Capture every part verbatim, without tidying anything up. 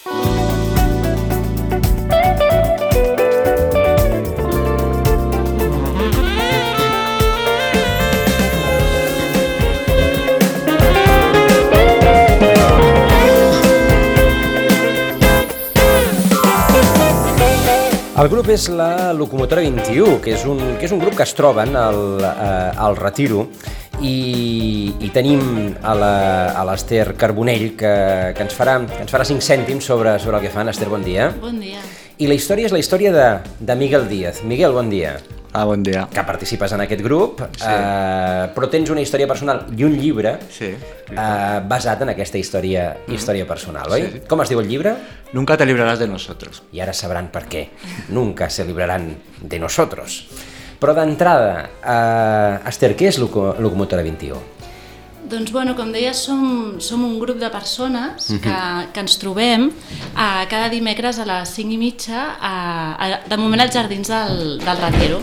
El grup és la Locomotora vint-i-u, que és un, que és un grup que es troben al, eh, al Retiro, i, i tenim a l'Ester Carbonell, que, que, ens farà, que ens farà cinc cèntims sobre, sobre el que fan. Ester, bon dia. Bon dia. I la història és la història de, de Miguel Díaz. Miguel, bon dia. Ah, bon dia. Que participes en aquest grup, sí. eh, però tens una història personal i un llibre sí, eh, basat en aquesta història, mm. història personal, oi? Sí. Com es diu el llibre? Nunca te librarás de nosotros. I ara sabran per què. Nunca se librarán de nosotros. Però d'entrada, eh, Ester, què és Loco Locomotora vint-i-u? Doncs, bueno, com deies, som, som un grup de persones que, que ens trobem a, cada dimecres a les cinc i mitja, a, a, de moment als jardins del, del Retiro.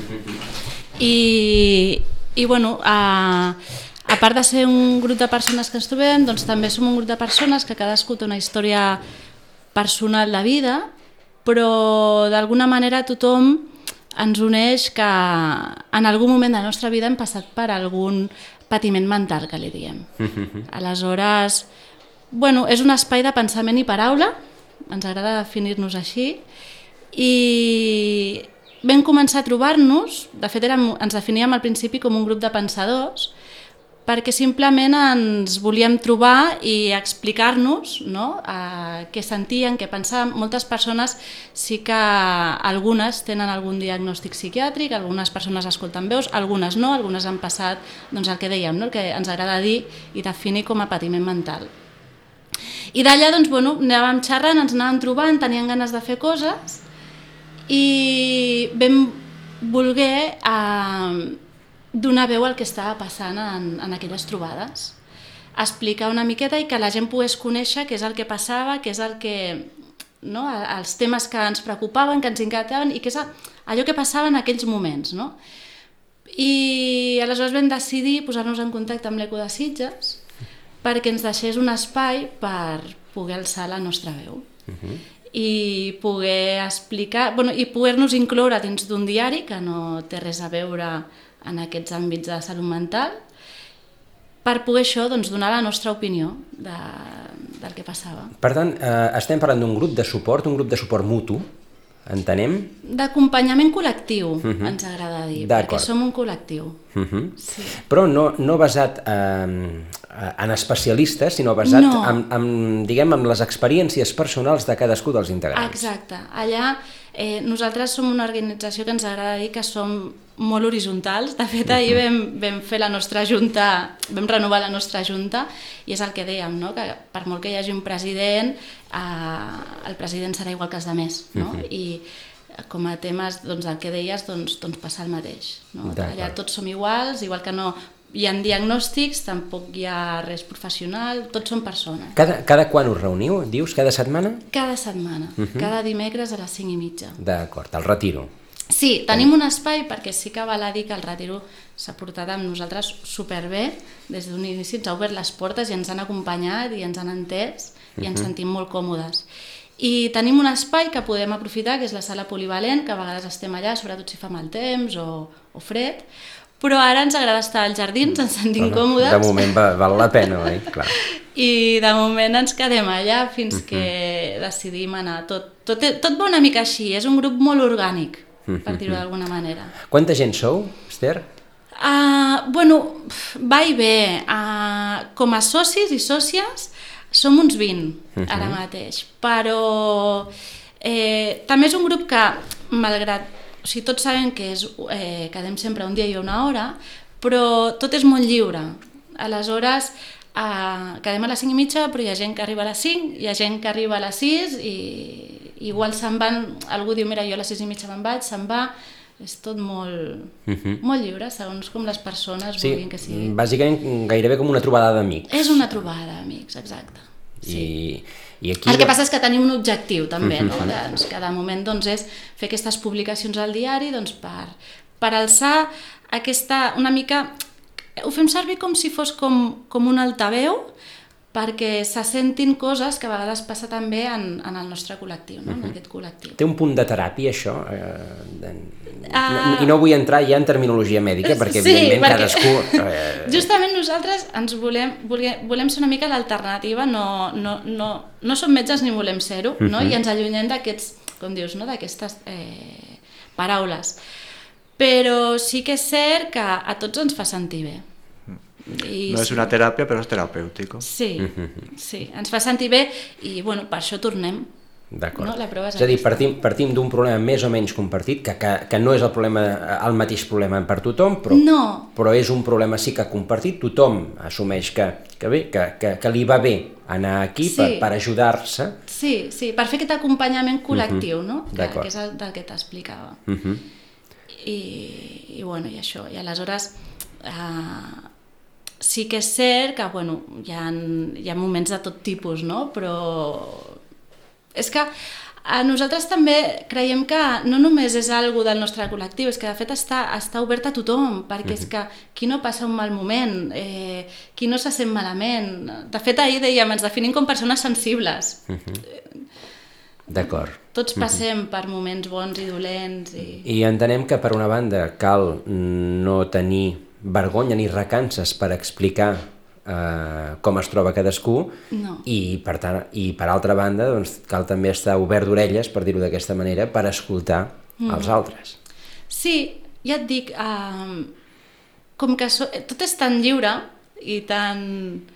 I, i bueno, a, a part de ser un grup de persones que ens trobem, doncs també som un grup de persones que cadascú té una història personal de vida, però d'alguna manera tothom ens uneix que en algun moment de la nostra vida hem passat per algun patiment mental, que li diem. Aleshores, bueno, és un espai de pensament i paraula, ens agrada definir-nos així, i vam començar a trobar-nos, de fet érem, ens definíem al principi com un grup de pensadors, perquè simplement ens volíem trobar i explicar-nos, no?, eh, què sentien, què pensàvem. Moltes persones sí que algunes tenen algun diagnòstic psiquiàtric, algunes persones escolten veus, algunes no, algunes han passat, doncs, el que dèiem, no?, el que ens agrada dir i definir com a patiment mental. I d'allà, doncs, bueno, anàvem xerrant, ens anàvem trobant, tenien ganes de fer coses i vam voler eh, donar veu al que estava passant en, en aquelles trobades, explicar una miqueta i que la gent pogués conèixer què és el que passava, què és el que, no, els temes que ens preocupaven, que ens inquietaven i què és allò que passava en aquells moments, no? I aleshores vam decidir posar-nos en contacte amb l'Eco de Sitges perquè ens deixés un espai per poder alçar la nostra veu. Uh-huh. I poder explicar, bueno, i poder-nos incloure dins d'un diari que no té res a veure en aquests àmbits de salut mental, per poder això, doncs, donar la nostra opinió de, del que passava. Per tant, eh, estem parlant d'un grup de suport, un grup de suport mutu, entenem? D'acompanyament col·lectiu, uh-huh. ens agrada dir, perquè som un col·lectiu. Uh-huh. Sí. Però no, no basat eh, en especialistes, sinó basat no. en, en, diguem, en les experiències personals de cadascú dels integrants. Exacte. Allà eh, nosaltres som una organització que ens agrada dir que som molt horitzontals. De fet, ahir vam, vam fer la nostra junta, vam renovar la nostra junta, i és el que dèiem, no?, que per molt que hi hagi un president, eh, el president serà igual que els altres, no? Uh-huh. I com a temes, doncs, el que deies, doncs, doncs passa el mateix, no? Allà tots som iguals, igual que no hi ha diagnòstics, tampoc hi ha res professional, tots són persones. Cada, cada quan us reuniu, dius? Cada setmana? Cada setmana, uh-huh. cada dimecres a les cinc i mitja. D'acord, al Retiro. Sí, tenim un espai perquè sí que val a dir que el Retiro s'ha portat amb nosaltres superbé, des d'un inici ens ha obert les portes i ens han acompanyat i ens han entès i ens sentim molt còmodes. I tenim un espai que podem aprofitar, que és la sala polivalent, que a vegades estem allà, sobretot si fa mal temps o, o fred, però ara ens agrada estar als jardins, ens sentim bueno, còmodes. De moment val, val la pena, oi? Clar. I de moment ens quedem allà fins uh-huh. que decidim anar. Tot, tot, tot va una mica així, és un grup molt orgànic, per dir-ho d'alguna manera. Quanta gent sou, Ester? Uh, bueno, va i ve. Uh, com a socis i sòcies som uns vint uh-huh. ara mateix, però eh, també és un grup que, malgrat, o sigui, tots sabem que és, eh, quedem sempre un dia i una hora, però tot és molt lliure. Aleshores, eh, quedem a les cinc i mitja, però hi ha gent que arriba a les cinc, hi ha gent que arriba a les sis i igual se'n van, algú diu, mira, jo a les sis i mitja me'n vaig, se'n va, és tot molt, uh-huh. molt lliure, segons com les persones sí, vulguin que sigui. Bàsicament gairebé com una trobada d'amics. És una trobada d'amics, exacte. Sí. I, i aquí... El que passa és que tenim un objectiu també, uh-huh. no? Doncs, cada moment doncs, és fer aquestes publicacions al diari doncs, per, per alçar aquesta, una mica, ho fem servir com si fos com, com un altaveu perquè se sentin coses que a vegades passa també en, en el nostre col·lectiu, no? En aquest col·lectiu. Té un punt de teràpia, això? Eh, de... Uh... I no vull entrar ja en terminologia mèdica, perquè sí, evidentment perquè... cadascú... Eh... Justament nosaltres ens volem, volem, volem ser una mica l'alternativa, no, no, no, no som metges ni volem ser-ho, no? Uh-huh. I ens allunyem d'aquests, com dius, no? D'aquestes eh, paraules. Però sí que és cert que a tots ens fa sentir bé. I no és una teràpia, però és terapèutic. Sí, sí, ens fa sentir bé i bueno, per això tornem. D'acord. No? La prova és, és a dir, partim, partim d'un problema més o menys compartit, que, que, que no és el, problema, el mateix problema per tothom, però, no. però és un problema sí que compartit, tothom assumeix que, que, bé, que, que, que li va bé anar aquí sí. per, per ajudar-se. Sí, sí, per fer aquest acompanyament col·lectiu, uh-huh. no? que, que és el del que t'explicava. Uh-huh. I, I bueno, i això, i aleshores... Eh, sí que és cert que bueno, hi, ha, hi ha moments de tot tipus, no? Però és que a nosaltres també creiem que no només és algo del nostre col·lectiu, és que de fet està, està obert a tothom, perquè és que qui no passa un mal moment, eh, qui no se sent malament... De fet, ahir dèiem, ens definim com persones sensibles. Uh-huh. D'acord. Tots passem uh-huh. per moments bons i dolents. I... I entenem que per una banda cal no tenir vergonya ni recances per explicar eh, com es troba cadascú no. i, per tant, i per altra banda doncs, cal també estar obert d'orelles, per dir-ho d'aquesta manera, per escoltar mm. els altres. Sí, ja et dic, eh, com que so, tot és tan lliure i tan...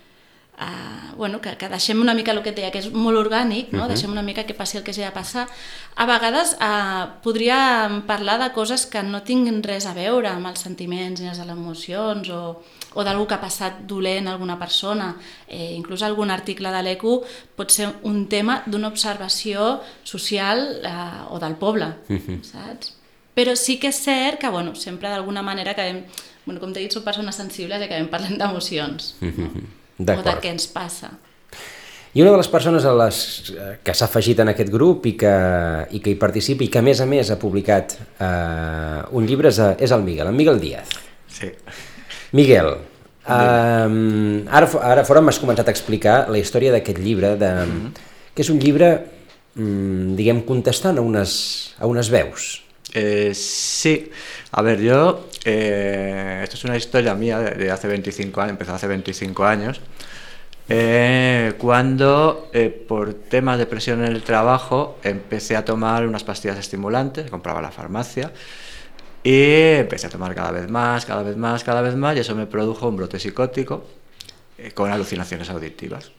Uh, bueno, que, que deixem una mica el que et deia, que és molt orgànic, no? Uh-huh. Deixem una mica que passi el que hagi de passar. A vegades uh, podríem parlar de coses que no tinguin res a veure amb els sentiments ni les emocions o, o d'algú que ha passat dolent a alguna persona. Eh, inclús algun article de l'E Q pot ser un tema d'una observació social uh, o del poble, uh-huh. saps? Però sí que és cert que, bueno, sempre d'alguna manera acabem, bueno, com t'he dit, som persones sensibles i acabem parlant d'emocions, no? Uh-huh. O de què ens passa. I una de les persones a les que s'ha afegit en aquest grup i que, i que hi participa i que a més a més ha publicat eh, un llibre és, és el Miguel, en Miguel Díaz. Sí. Miguel, eh, ara, ara fora m'has començat a explicar la història d'aquest llibre, de, mm-hmm. que és un llibre, mm, diguem, contestant a unes, a unes veus. Eh, sí, a ver, yo, eh, esto es una historia mía de, de hace veinticinco años, empezó hace veinticinco años, eh, cuando eh, por temas de presión en el trabajo empecé a tomar unas pastillas estimulantes, compraba en la farmacia y empecé a tomar cada vez más, cada vez más, cada vez más y eso me produjo un brote psicótico eh, con alucinaciones auditivas.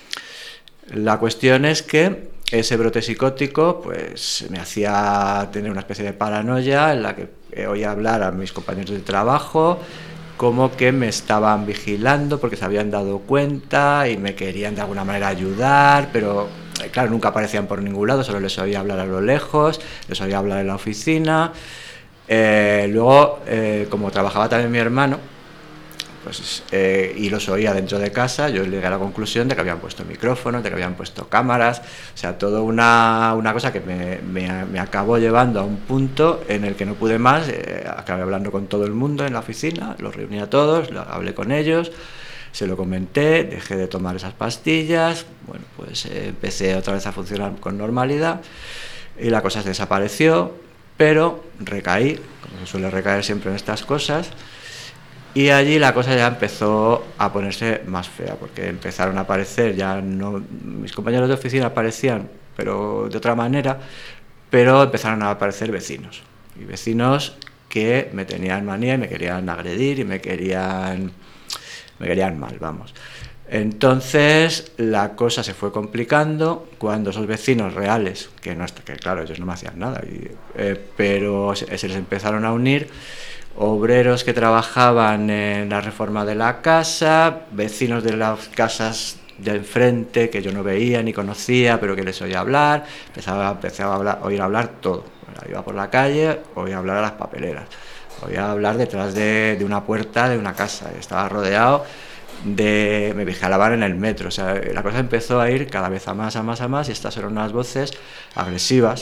La cuestión es que ese brote psicótico pues me hacía tener una especie de paranoia en la que oía hablar a mis compañeros de trabajo como que me estaban vigilando porque se habían dado cuenta y me querían de alguna manera ayudar, pero claro, nunca aparecían por ningún lado, solo les oía hablar a lo lejos, les oía hablar en la oficina. Eh, luego, eh, como trabajaba también mi hermano, pues, eh, y los oía dentro de casa, yo llegué a la conclusión de que habían puesto micrófonos, de que habían puesto cámaras, o sea, toda una, una cosa que me, me, me acabó llevando a un punto en el que no pude más, eh, acabé hablando con todo el mundo en la oficina, los reuní a todos, hablé con ellos, se lo comenté, dejé de tomar esas pastillas, bueno, pues eh, empecé otra vez a funcionar con normalidad y la cosa se desapareció, pero recaí, como se suele recaer siempre en estas cosas. Y allí la cosa ya empezó a ponerse más fea, porque empezaron a aparecer, ya no, mis compañeros de oficina aparecían, pero de otra manera, pero empezaron a aparecer vecinos, y vecinos que me tenían manía y me querían agredir y me querían, me querían mal, vamos. Entonces la cosa se fue complicando cuando esos vecinos reales, que, no, que claro, ellos no me hacían nada, y, eh, pero se, se les empezaron a unir, obreros que trabajaban en la reforma de la casa, vecinos de las casas de enfrente que yo no veía ni conocía, pero que les oía hablar, empezaba, empezaba a hablar, oír hablar todo. Bueno, iba por la calle, oía hablar a las papeleras, oía hablar detrás de, de una puerta de una casa, estaba rodeado de... me vigilaban en el metro, o sea, la cosa empezó a ir cada vez a más, a más, a más, y estas eran unas voces agresivas,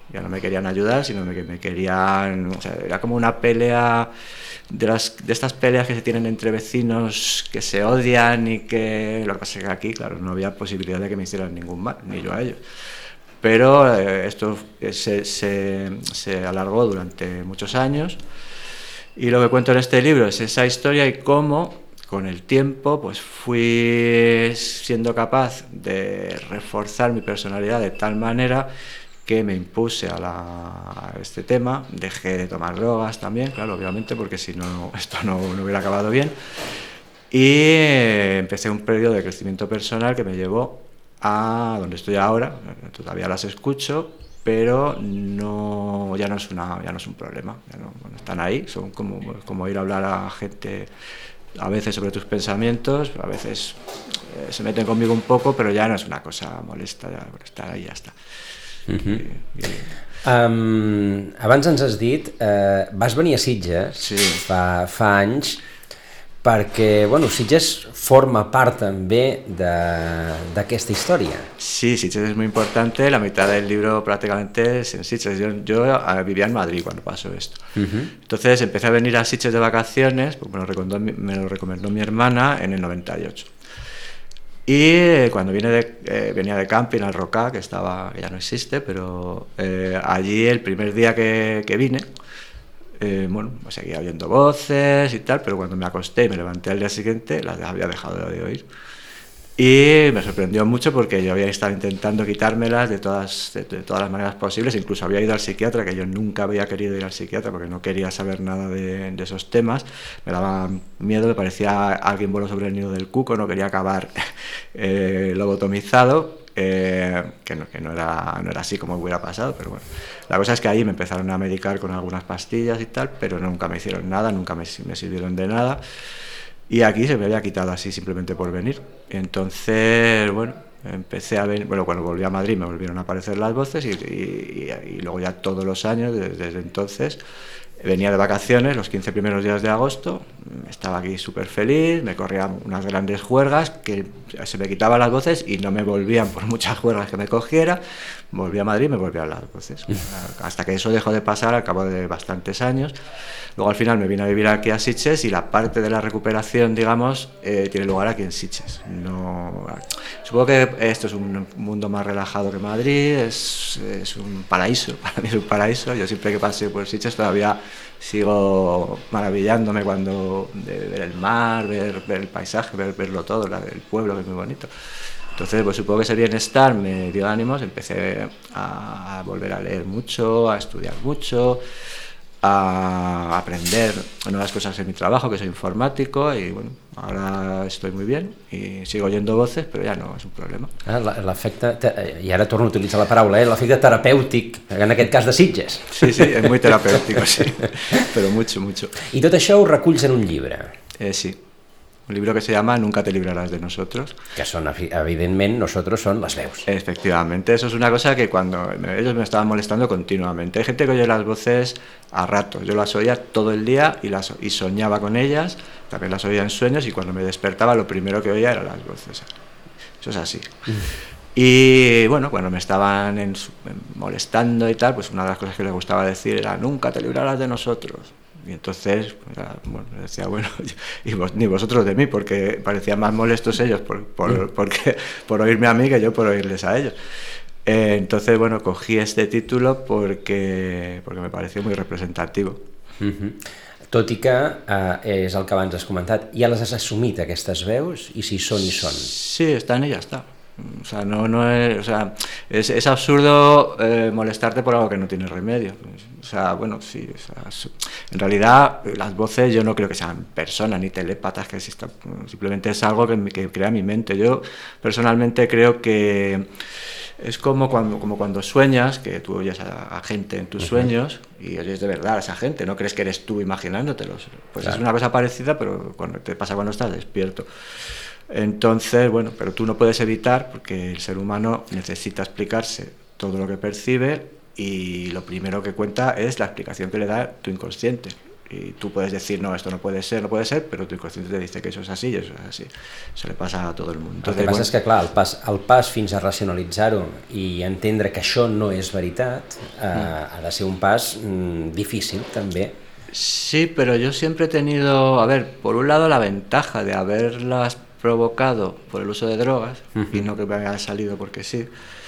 Ya no me querían ayudar, sino que me querían... O sea, era como una pelea de, las, de estas peleas que se tienen entre vecinos que se odian y que... Lo que pasa es que aquí, claro, no había posibilidad de que me hicieran ningún mal, ni yo a ellos. Pero eh, esto se, se, se alargó durante muchos años y lo que cuento en este libro es esa historia y cómo con el tiempo pues fui siendo capaz de reforzar mi personalidad de tal manera que me impuse a, la, a este tema, dejé de tomar drogas también, claro, obviamente, porque si no, esto no, no hubiera acabado bien, y empecé un periodo de crecimiento personal que me llevó a donde estoy ahora. Todavía las escucho, pero no, ya, no es una, ya no es un problema, ya no, bueno, están ahí, son como, como ir a hablar a gente a veces sobre tus pensamientos, a veces eh, se meten conmigo un poco, pero ya no es una cosa molesta, ya, estar ahí ya está. Uh-huh. I, i... Um, abans ens has dit, eh, vas venir a Sitges sí. fa, fa anys perquè, bueno, Sitges forma part també d'aquesta història. Sí, Sitges es muy importante, la mitad del libro prácticamente es en Sitges. Yo, yo vivía en Madrid cuando pasó esto. Uh-huh. Entonces empecé a venir a Sitges de vacaciones, pues me lo recomendó, me lo recomendó mi hermana en el noventa y ocho. Y cuando vine de, eh, venía de camping al Rocà, que, estaba, que ya no existe, pero eh, allí el primer día que, que vine, eh, bueno, pues seguía oyendo voces y tal, pero cuando me acosté y me levanté al día siguiente, las había dejado de oír. Y me sorprendió mucho porque yo había estado intentando quitármelas de todas, de, de todas las maneras posibles, incluso había ido al psiquiatra, que yo nunca había querido ir al psiquiatra porque no quería saber nada de, de esos temas, me daba miedo, me parecía alguien voló sobre el nido del cuco, no quería acabar eh, lobotomizado, eh, que, no, que no, era, no era así como hubiera pasado, pero bueno. La cosa es que ahí me empezaron a medicar con algunas pastillas y tal, pero nunca me hicieron nada, nunca me, me sirvieron de nada. Y aquí se me había quitado así simplemente por venir. Entonces, bueno, empecé a venir, bueno, cuando volví a Madrid me volvieron a aparecer las voces y, y, y luego ya todos los años, desde, desde entonces, venía de vacaciones los quince primeros días de agosto, estaba aquí súper feliz, me corría unas grandes juergas que se me quitaban las voces y no me volvían por muchas juergas que me cogiera, volví a Madrid y me volvían las voces. Hasta que eso dejó de pasar al cabo de bastantes años. Luego al final me vine a vivir aquí a Sitges y la parte de la recuperación, digamos, eh, tiene lugar aquí en Sitges. No, supongo que esto es un mundo más relajado que Madrid, es, es un paraíso, para mí es un paraíso. Yo siempre que paseo por Sitges todavía sigo maravillándome cuando de ver el mar, ver, ver el paisaje, ver, verlo todo, la, el pueblo que es muy bonito. Entonces, pues supongo que ese bienestar me dio ánimos, empecé a, a volver a leer mucho, a estudiar mucho, a aprender nuevas cosas en mi trabajo, que soy informático, y bueno, ahora estoy muy bien y sigo oyendo voces, però ja no és un problema. Ah, l'efecte, i ara torno a utilitzar la paraula, eh? L'efecte terapèutic, en aquest cas de Sitges. Sí, sí, és muy terapèutico, sí, però mucho, mucho. I tot això ho reculls en un llibre? Eh, sí. Un libro que se llama Nunca te librarás de nosotros. Que son, evidentemente, nosotros son las veus. Efectivamente, eso es una cosa que cuando ellos me estaban molestando continuamente. Hay gente que oye las voces a ratos. Yo las oía todo el día y, las, y soñaba con ellas, también las oía en sueños y cuando me despertaba lo primero que oía eran las voces. Eso es así. Y bueno, cuando me estaban en, molestando y tal, pues una de las cosas que les gustaba decir era nunca te librarás de nosotros. Y entonces, bueno, decía, bueno, y vos, ni vosotros de mí, porque parecían más molestos ellos por, por, porque, por oírme a mí que yo por oírles a ellos. Eh, entonces, bueno, cogí este título porque, porque me pareció muy representativo. Uh-huh. Tot i que, eh, és el que abans has comentat, ja les has assumit, aquestes veus, i si són, i són. Sí, están y ya está. O sea, no, no es, o sea, es, es absurdo eh, molestarte por algo que no tiene remedio. O sea, bueno, sí, o sea, en realidad las voces yo no creo que sean personas ni telépatas que existan, simplemente es algo que, que crea mi mente. Yo personalmente creo que es como cuando, como cuando sueñas, que tú oyes a, a gente en tus uh-huh. sueños y oyes de verdad a esa gente, no crees que eres tú imaginándotelos. Pues claro. Es una cosa parecida, pero cuando te pasa cuando estás despierto. Entonces, bueno, pero tú no puedes evitar, porque el ser humano necesita explicarse todo lo que percibe y lo primero que cuenta es la explicación que le da tu inconsciente. Y tú puedes decir, no, esto no puede ser, no puede ser, pero tu inconsciente te dice que eso es así y eso es así. Eso le passa a tot el món. El que passa és que, clar, el pas, el pas fins a racionalitzar-ho i entendre que això no és veritat eh, ha de ser un pas mm, difícil, també. Sí, pero yo siempre he tenido, a ver, por un lado la ventaja de haberlas provocado por el uso de drogas, uh-huh. y no que me haya salido porque sí,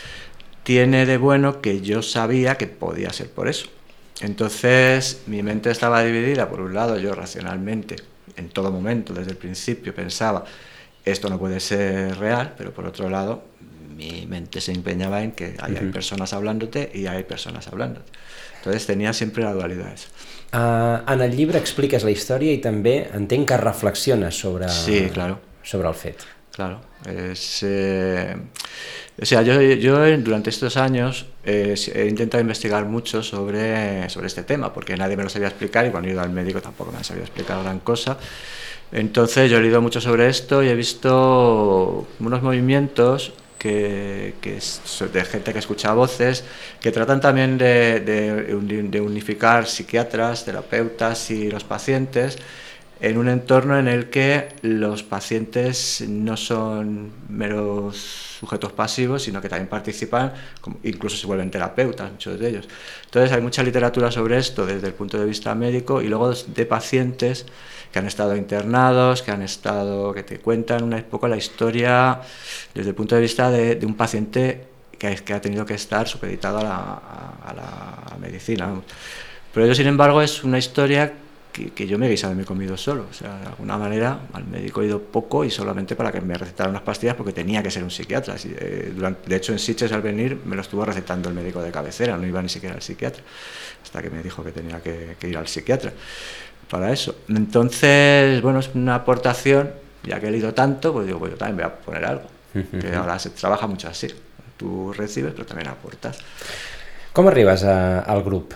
tiene de bueno que yo sabía que podía ser por eso. Entonces mi mente estaba dividida, por un lado yo racionalmente, en todo momento, desde el principio pensaba, esto no puede ser real, pero por otro lado mi mente se empeñaba en que hay, uh-huh. hay personas hablándote y hay personas hablándote. Entonces tenía siempre la dualidad esa. Uh, en el llibre expliques la història i també entenc que reflexiones sobre, sí, claro. sobre el fet. Claro, es, eh, o sea, yo, yo durante estos años eh, he intentado investigar mucho sobre, sobre este tema, porque nadie me lo sabía explicar y cuando he ido al médico tampoco me sabía explicar gran cosa. Entonces yo he leído mucho sobre esto y he visto unos movimientos que, que es de gente que escucha voces, que tratan también de, de, de unificar psiquiatras, terapeutas y los pacientes en un entorno en el que los pacientes no son meros sujetos pasivos, sino que también participan, incluso se vuelven terapeutas, muchos de ellos. Entonces hay mucha literatura sobre esto desde el punto de vista médico y luego de pacientes que han estado internados, que han estado, que te cuentan un poco la historia desde el punto de vista de, de un paciente que, que ha tenido que estar supeditado a la, a la, a la medicina. Pero yo, sin embargo, es una historia Que, que yo me he guisado y me he comido solo, o sea, de alguna manera al médico he ido poco y solamente para que me recetara unas pastillas porque tenía que ser un psiquiatra. Eh, durante, de hecho en Sitges al venir me lo estuvo recetando el médico de cabecera, no iba ni siquiera al psiquiatra, hasta que me dijo que tenía que, que ir al psiquiatra para eso. Entonces, bueno, es una aportación, ya que he leído tanto, pues digo, pues yo también voy a poner algo, que ahora se trabaja mucho así, tú recibes pero también aportas. ¿Cómo arribas a, al grupo?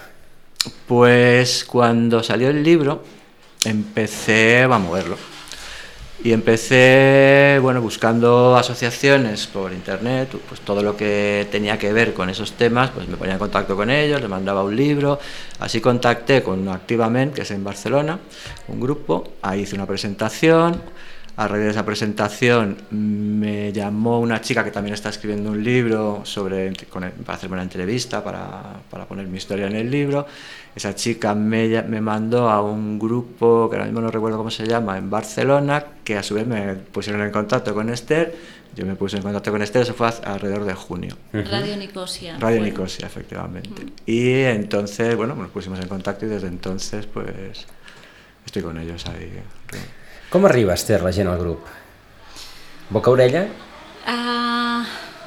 Pues cuando salió el libro empecé a moverlo y empecé, bueno, buscando asociaciones por internet, pues todo lo que tenía que ver con esos temas, pues me ponía en contacto con ellos, les mandaba un libro, así contacté con Activament, que es en Barcelona, un grupo, ahí hice una presentación. A raíz de esa presentación me llamó una chica que también está escribiendo un libro sobre, para hacerme una entrevista, para, para poner mi historia en el libro. Esa chica me, me mandó a un grupo, que ahora mismo no recuerdo cómo se llama, en Barcelona, que a su vez me pusieron en contacto con Esther. Yo me puse en contacto con Esther, eso fue alrededor de junio. Uh-huh. Radio Nicosia. Radio fue. Nicosia, efectivamente. Uh-huh. Y entonces, bueno, nos pusimos en contacto y desde entonces pues estoy con ellos ahí. Com arriba, Esther, la gent al grup? Boca-orella? Uh,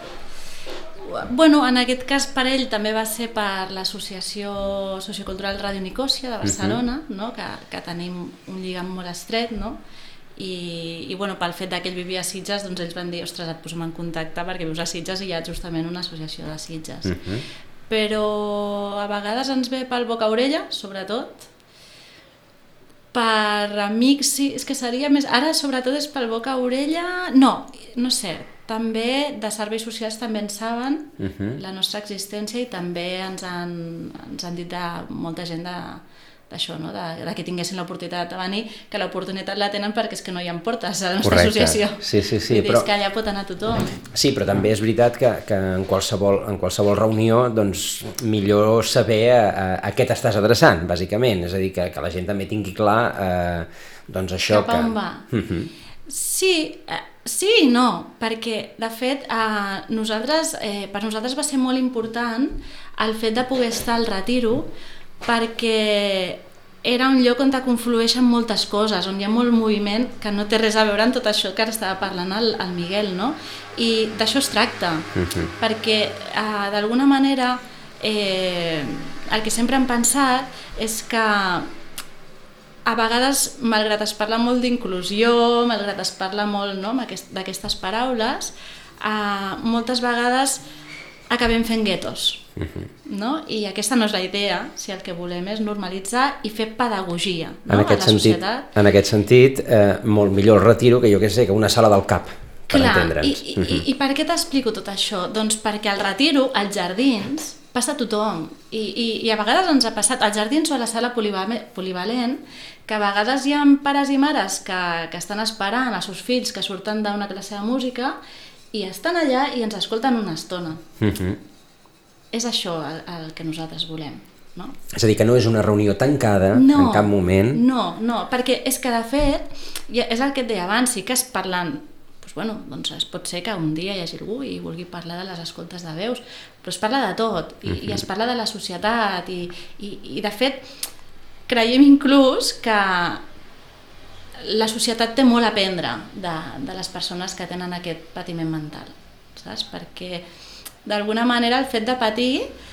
bueno, en aquest cas per ell també va ser per l'Associació Sociocultural Radio Nicosia de Barcelona, uh-huh. no? que, que tenim un lligam molt estret, no? I, i bueno, pel fet que ell vivia a Sitges, doncs ells van dir, ostres, et posem en contacte perquè vius a Sitges i hi ha justament una associació de Sitges. Uh-huh. Però a vegades ens ve pel boca-orella, sobretot, per amics, sí, és que seria més... Ara, sobretot, és pel boca-orella... No, no sé, també de serveis socials també en saben uh-huh. la nostra existència i també ens han, ens han dit de molta gent de, d'això, no? de, de que tinguessin l'oportunitat de venir, que l'oportunitat la tenen perquè és que no hi ha portes a la nostra Correcte. Associació. Sí, sí, sí, però... És que allà pot anar tothom. Sí, però també és veritat que, que en, qualsevol, en qualsevol reunió doncs, millor saber a, a, a què t'estàs adreçant, bàsicament. És a dir, que, que la gent també tingui clar eh, doncs això cap a on que... va. Uh-huh. Sí, eh, sí i no, perquè de fet eh, nosaltres, eh, per nosaltres va ser molt important el fet de poder estar al Retiro, perquè era un lloc on te conflueixen moltes coses, on hi ha molt moviment que no té res a veure amb tot això que ara estava parlant el, el Miguel, no? I d'això es tracta, uh-huh. perquè eh, d'alguna manera eh, el que sempre hem pensat és que a vegades, malgrat es parla molt d'inclusió, malgrat es parla molt, no, d'aquestes paraules, eh, moltes vegades acabem fent guetos. Uh-huh. No? I aquesta no és la idea, si el que volem és normalitzar i fer pedagogia, no? En aquest a la sentit, societat. En aquest sentit, eh, molt millor el Retiro que jo que sé, que una sala del cap, per Clar, entendre'ns. I, i, uh-huh. i per què t'explico tot això? Doncs perquè al Retiro, als jardins, passa a tothom. I, i, I a vegades ens ha passat, als jardins o a la sala polivalent, que a vegades hi ha pares i mares que, que estan esperant els seus fills que surten d'una classe de música i estan allà i ens escolten una estona. Mm-hmm. És això el, el que nosaltres volem. No? És a dir, que no és una reunió tancada no, en cap moment. No, no, perquè és que de fet, és el que et deia abans, sí que es parlen, doncs, bueno, doncs es pot ser que un dia hi hagi algú i vulgui parlar de les escoltes de veus, però es parla de tot, i, uh-huh. i es parla de la societat, i, i, i de fet creiem inclús que la societat té molt a aprendre de, de les persones que tenen aquest patiment mental, saps? Perquè d'alguna manera el fet de patir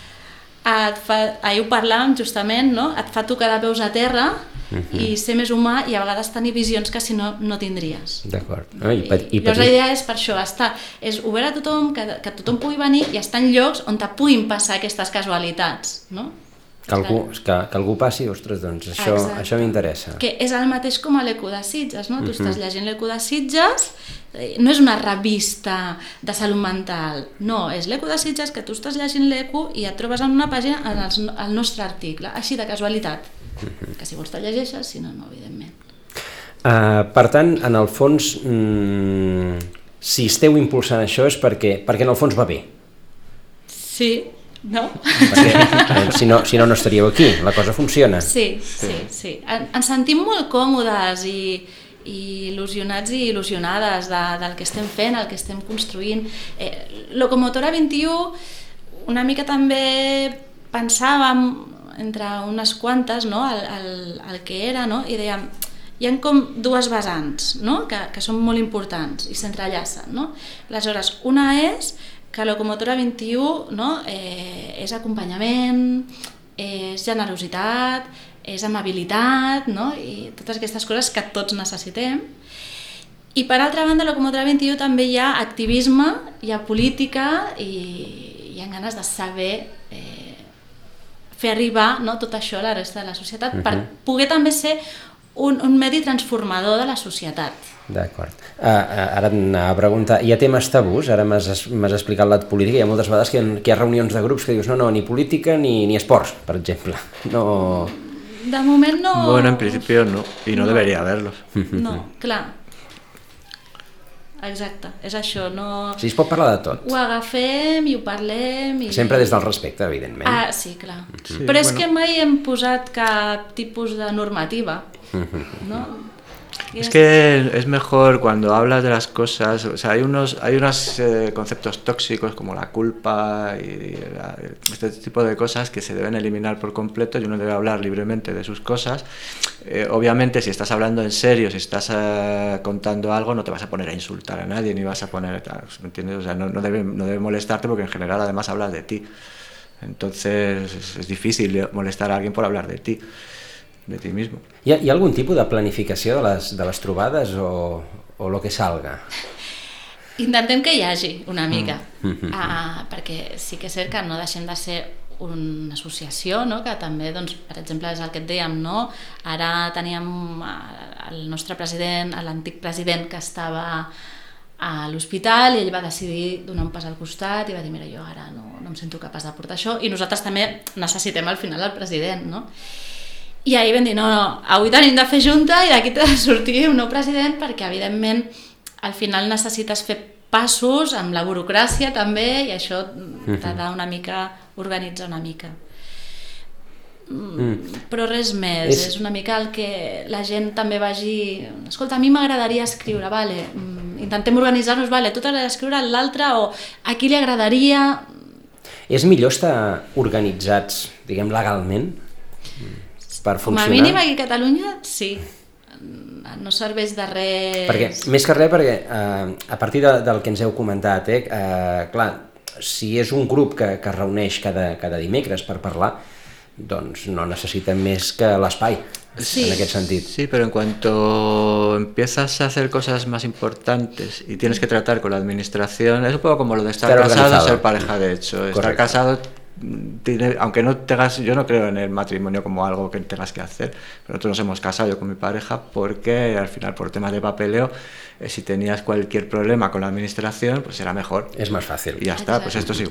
et fa, ahir ho parlàvem justament, no? Et fa tocar de peus a terra uh-huh. i ser més humà i a vegades tenir visions que si no no tindries. D'acord. Ah, i, i, i llavors la idea és per això, estar, és obert a tothom, que, que tothom pugui venir i estar en llocs on te puguin passar aquestes casualitats, no? Que algú, que, que algú passi, ostres, doncs això, això m'interessa. Que és el mateix com a l'Eco de Sitges, no? Uh-huh. Tu estàs llegint l'Eco de Sitges, no és una revista de salut mental, no, és l'Eco de Sitges que tu estàs llegint l'Eco i et trobes en una pàgina en el, el nostre article, així de casualitat, uh-huh. que si vols te llegeixes, si no, no, evidentment. Uh, per tant, en el fons, mm, si esteu impulsant això és perquè, perquè en el fons va bé. Sí. No? Perquè, si no, si no, no estaríeu aquí, la cosa funciona. Sí, sí, sí. En, ens sentim molt còmodes i, i il·lusionats i il·lusionades de, del que estem fent, el que estem construint. Eh, Locomotora vint-i-u, una mica també pensàvem entre unes quantes, no? el, el, el que era, no? I dèiem, hi ha com dues vessants, no? que, que són molt importants i s'entrellacen. No? Aleshores, una és que Locomotora vint-i-u, no? eh, és acompanyament, és generositat, és amabilitat, no? I totes aquestes coses que tots necessitem. I per altra banda, Locomotora vint-i-u també hi ha activisme, hi ha política i hi ha ganes de saber eh, fer arribar, no? tot això a la resta de la societat, uh-huh. per poder també ser un, un medi transformador de la societat. D'acord. Uh, uh, ara et anava a preguntar, hi ha temes tabús? Ara m'has explicat la política, hi ha moltes vegades que hi ha, que hi ha reunions de grups que dius no, no, ni política ni, ni esports, per exemple. No... De moment no... Bueno, en principio no, i no, no. debería haberlos. No, clar. Exacte, és això, no... Sí, es pot parlar de tot. Ho agafem i ho parlem i... Sempre des del respecte, evidentment. Ah, sí, clar. Sí, Però és bueno. que mai hem posat cap tipus de normativa, no? Es que es mejor cuando hablas de las cosas, o sea, hay unos, hay unos eh, conceptos tóxicos como la culpa y la, este tipo de cosas que se deben eliminar por completo y uno debe hablar libremente de sus cosas. Eh, obviamente, si estás hablando en serio, si estás eh, contando algo, no te vas a poner a insultar a nadie, ni vas a poner, ¿me entiendes? O sea, no, no, debe, no debe molestarte porque en general además hablas de ti. Entonces es, es difícil molestar a alguien por hablar de ti. de ti mismo. Hi ha, hi ha algun tipus de planificació de les, de les trobades o, o lo que salga? Intentem que hi hagi una mica, mm. uh, perquè sí que és cert que no deixem de ser una associació, no? Que també, doncs, per exemple, és el que et dèiem, no? Ara teníem el nostre president, l'antic president que estava a l'hospital i ell va decidir donar un pas al costat i va dir, mira, jo ara no, no em sento capaç de portar això i nosaltres també necessitem al final el president, no? I ahir vam dir, no, no, avui tenim de fer junta i d'aquí t'ha de sortir un nou president perquè, evidentment, al final necessites fer passos amb la burocràcia també i això t'ha d'una mica organitzar una mica. Mm. Però res més, és... és una mica el que la gent també vagi... Escolta, a mi m'agradaria escriure, vale, intentem organitzar-nos, vale, tu t'agradaria escriure l'altre o a qui li agradaria... És millor estar organitzats, diguem, legalment? Per funcionar. Com a mínim aquí a Catalunya, sí. No serveix de res... Perquè, més que res, perquè eh, a partir de, del que ens heu comentat, eh, eh, clar, si és un grup que, que es reuneix cada, cada dimecres per parlar, doncs no necessitem més que l'espai, sí. En aquest sentit. Sí, pero en cuanto empiezas a hacer cosas más importantes y tienes que tratar con la administración, es un poco como lo de estar, estar casado, organizado. Ser pareja de hecho. Correcto. Estar casado... Tiene, aunque no tengas, yo no creo en el matrimonio como algo que tengas que hacer, pero nosotros nos hemos casado yo con mi pareja porque al final por temas de papeleo eh, si tenías cualquier problema con la administración pues era mejor, es más fácil y ya está. Exacto. Pues esto es igual.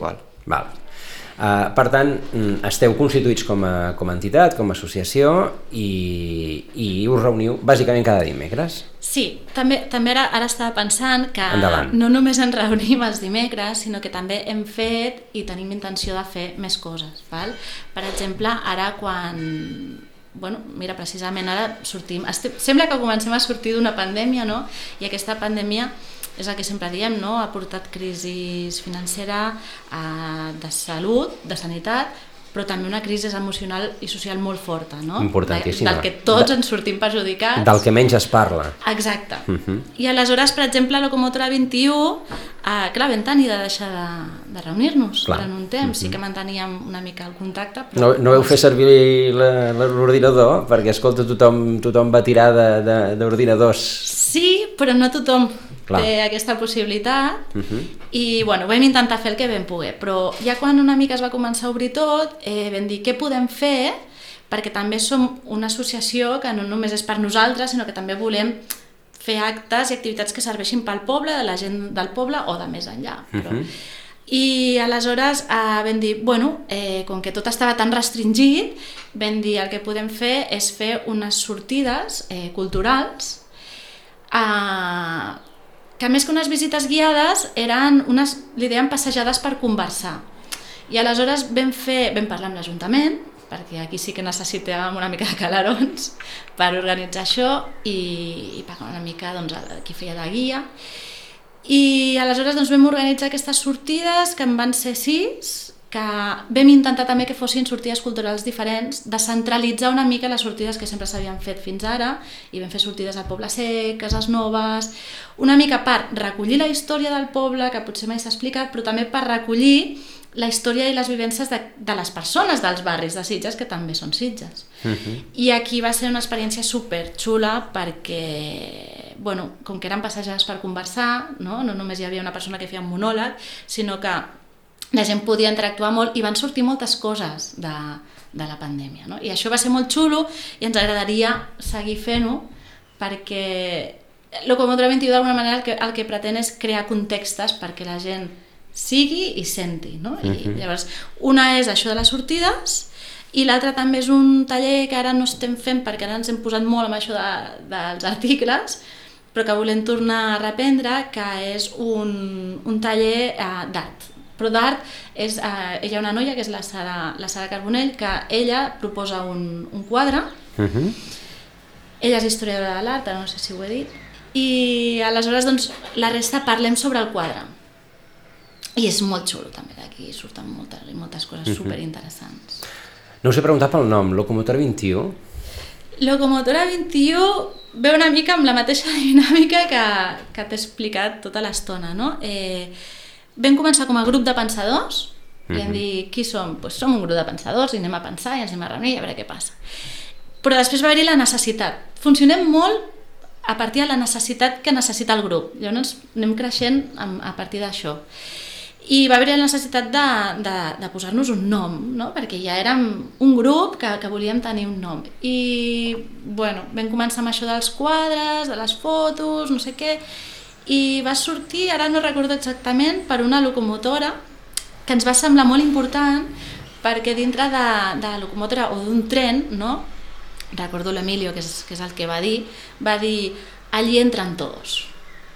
Val. Uh, per tant, esteu constituïts com a, com a entitat, com a associació i, i us reuniu bàsicament cada dimecres? Sí, també, també ara, ara estava pensant que Endavant. No només ens reunim els dimecres, sinó que també hem fet i tenim intenció de fer més coses. Val? Per exemple, ara quan... Bueno, mira, precisament ara sortim... Estem, sembla que comencem a sortir d'una pandèmia, no? I aquesta pandèmia és el que sempre diem, no? Ha portat crisi financera, eh, de salut, de sanitat, però també una crisi emocional i social molt forta, no? Importantíssima. Del que tots ens sortim perjudicats. Del que menys es parla. Exacte. Uh-huh. I aleshores, per exemple, a Locomotora vint-i-u, eh, clar, vam tenir de deixar de, de reunir-nos durant un temps, uh-huh. Sí que manteníem una mica el contacte. Però... No, no veu fer servir l'ordinador? Perquè, escolta, tothom, tothom va tirar d'ordinadors. Sí, però no tothom Clar. Té aquesta possibilitat uh-huh. i bueno, vam intentar fer el que vam poder, però ja quan una mica es va començar a obrir tot, eh, vam dir què podem fer, perquè també som una associació que no només és per nosaltres, sinó que també volem fer actes i activitats que serveixin pel poble, de la gent del poble o de més enllà. Però... Uh-huh. I aleshores eh, vam dir, bueno, eh, com que tot estava tan restringit, vam dir el que podem fer és fer unes sortides eh, culturals, eh, que més que unes visites guiades eren unes, li deien passejades per conversar. I aleshores vam, fer, vam parlar amb l'Ajuntament, perquè aquí sí que necessitàvem una mica de calarons per organitzar això i, i pagar una mica doncs, qui feia de guia. I aleshores doncs, vam organitzar aquestes sortides, que en van ser sis, que vam intentar també que fossin sortides culturals diferents, descentralitzar una mica les sortides que sempre s'havien fet fins ara, i vam fer sortides al Poble Sec, Cases Noves, una mica per recollir la història del poble, que potser mai s'ha explicat, però també per recollir la història i les vivències de, de les persones dels barris de Sitges, que també són Sitges. Uh-huh. I aquí va ser una experiència superxula perquè, bueno, com que eren passejades per conversar, no? No només hi havia una persona que feia un monòleg, sinó que la gent podia interactuar molt i van sortir moltes coses de, de la pandèmia, no? I això va ser molt xulo i ens agradaria seguir fent-ho perquè Locomotora vint-i-u d'alguna manera el que, el que pretén és crear contextes perquè la gent sigui i senti, no? I uh-huh. llavors una és això de les sortides i l'altra també és un taller que ara no estem fent perquè ara ens hem posat molt amb això de, dels articles, però que volem tornar a reprendre, que és un, un taller eh, d'art. Però d'art és, eh, hi ha una noia que és la Sara, la Sara Carbonell, que ella proposa un, un quadre. Uh-huh. Ella és historiadora de l'art, no sé si ho he dit, i aleshores doncs, la resta parlem sobre el quadre. I és molt xulo també, d'aquí surten moltes, moltes coses uh-huh. superinteressants. No us he preguntat pel nom, Locomotora vint-i-u? Locomotora vint-i-u ve una mica amb la mateixa dinàmica que, que t'he explicat tota l'estona, no? Eh, Vam començar com a grup de pensadors i vam dir, qui som? Pues som un grup de pensadors i anem a pensar i ens anem a reunir i a veure què passa. Però després va haver-hi la necessitat. Funcionem molt a partir de la necessitat que necessita el grup. Llavors anem creixent a partir d'això. I va haver-hi la necessitat de, de, de posar-nos un nom, no? Perquè ja érem un grup que, que volíem tenir un nom. I bueno, vam començar amb això dels quadres, de les fotos, no sé què, i va sortir, ara no recordo exactament, per una locomotora que ens va semblar molt important perquè dintre de, de la locomotora o d'un tren, no? Recordo l'Emilio, que és, que és el que va dir, va dir, allí entran tots.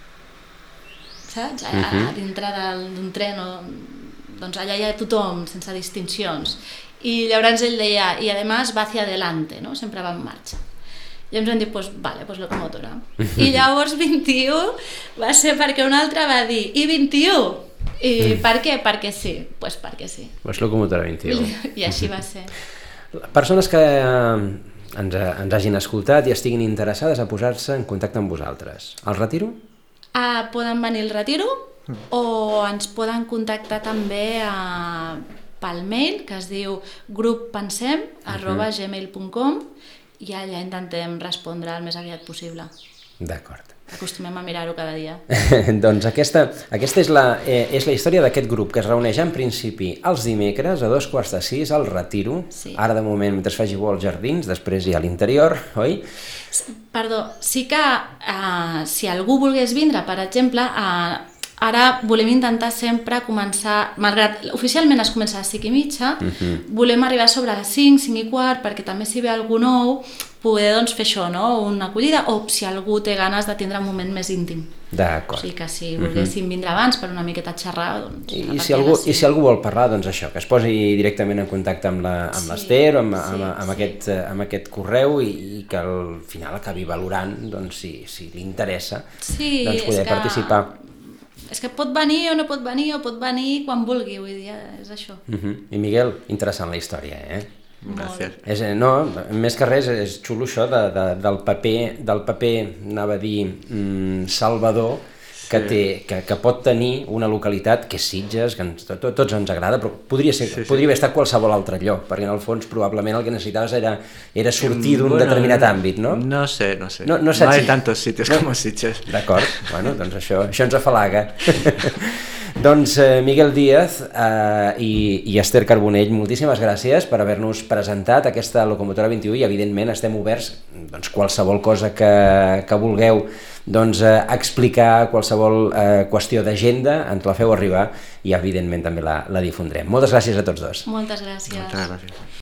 Saps? Allà, uh-huh. dintre d'un tren, o, doncs allà hi ha tothom, sense distincions. I llavors ell deia, i a més va hacia adelante, no? Sempre va en marxa. I ens vam dir, pues, vale, pues locomotora. I llavors vint-i-u va ser perquè un altre va dir, i vint-i-u? I per què? Perquè sí. Pues perquè sí. Pues Locomotora vint-i-u. I així va ser. Persones que ens, ens hagin escoltat i estiguin interessades a posar-se en contacte amb vosaltres. El retiro? Ah, poden venir al retiro o ens poden contactar també a, pel mail, que es diu gruppensem arroba gmail punt com i allà intentem respondre el més aviat possible. D'acord. Acostumem a mirar-ho cada dia. Doncs aquesta, aquesta és, la, eh, és la història d'aquest grup que es reuneix en principi els dimecres a dos quarts de sis al Retiro. Sí. Ara de moment mentre es faci bo als jardins, després hi ha l'interior, oi? Perdó, sí que eh, si algú volgués vindre, per exemple, eh, Ara volem intentar sempre començar, malgrat oficialment es comença a les cinc i mitja, uh-huh. volem arribar sobre les cinc, cinc i quart, perquè també si ve algú nou, poder doncs, fer això, no? Una acollida, o si algú té ganes de tindre un moment més íntim. D'acord. O sigui que si volguéssim uh-huh. vindre abans per una miqueta a xerrar, doncs... I, i, si algú, I si algú vol parlar, doncs això, que es posi directament en contacte amb l'Ester, sí, amb, amb, sí, amb, amb, sí. aquest, amb aquest correu i, i que al final acabi valorant, doncs, si, si li interessa, sí, doncs poder que... participar. És que pot venir o no pot venir, o pot venir quan vulgui, vull dir, és això. Uh-huh. I Miguel, interessant la història, eh? Gràcies. És, no, més que res, és xulo això de, de, del paper, del paper, anava a dir, mm, salvador, que, té, que, que pot tenir una localitat que és Sitges, que ens, to, to, tots ens agrada, però podria, ser, sí, sí. podria haver estat qualsevol altre lloc, perquè en el fons probablement el que necessitaves era, era sortir d'un bueno, determinat àmbit, no? No sé, no sé. No, no, no hay tantos sitios no? como Sitges. D'acord, bueno, doncs això, això ens afalaga. Doncs eh, Miguel Díaz eh, i, i Ester Carbonell, moltíssimes gràcies per haver-nos presentat aquesta Locomotora vint i u i evidentment estem oberts doncs, qualsevol cosa que, que vulgueu doncs, eh, explicar, qualsevol eh, qüestió d'agenda, ens la feu arribar i evidentment també la, la difondrem. Moltes gràcies a tots dos. Moltes gràcies. Moltes gràcies.